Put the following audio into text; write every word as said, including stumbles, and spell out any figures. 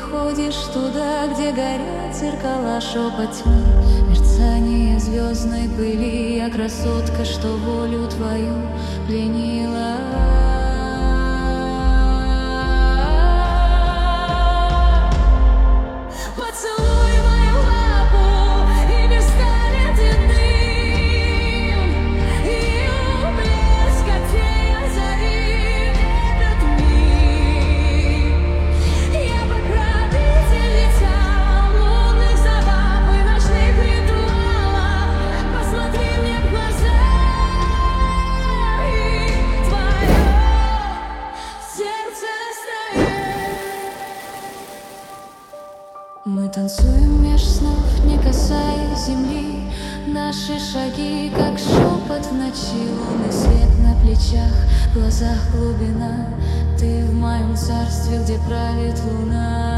приходишь туда, где горят зеркала, шепот тьмы, мерцание звездной пыли. Я красотка, что волю твою пленила. Мы танцуем меж снов, не касаясь земли. Наши шаги, как шепот в ночи. Лунный свет на плечах, в глазах глубина. Ты в моем царстве, где правит луна.